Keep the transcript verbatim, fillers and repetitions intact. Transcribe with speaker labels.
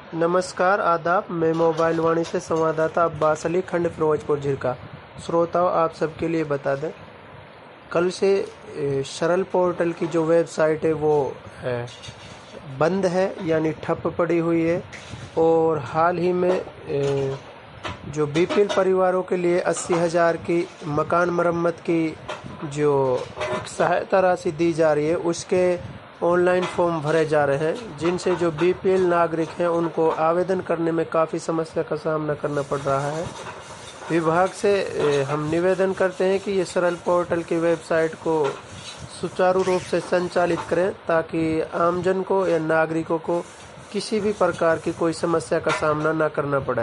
Speaker 1: नमस्कार, आदाब। मैं मोबाइल वाणी से संवाददाता अब्बास अली, खंड फिरोजपुर झिरका। श्रोताओं, आप सबके लिए बता दें, कल से ए, सरल पोर्टल की जो वेबसाइट है वो है, बंद है, यानी ठप पड़ी हुई है। और हाल ही में ए, जो बीपीएल परिवारों के लिए अस्सी हज़ार की मकान मरम्मत की जो सहायता राशि दी जा रही है, उसके ऑनलाइन फॉर्म भरे जा रहे हैं, जिनसे जो बीपीएल नागरिक हैं उनको आवेदन करने में काफ़ी समस्या का सामना करना पड़ रहा है। विभाग से हम निवेदन करते हैं कि ये सरल पोर्टल की वेबसाइट को सुचारू रूप से संचालित करें, ताकि आमजन को या नागरिकों को किसी भी प्रकार की कोई समस्या का सामना न करना पड़े।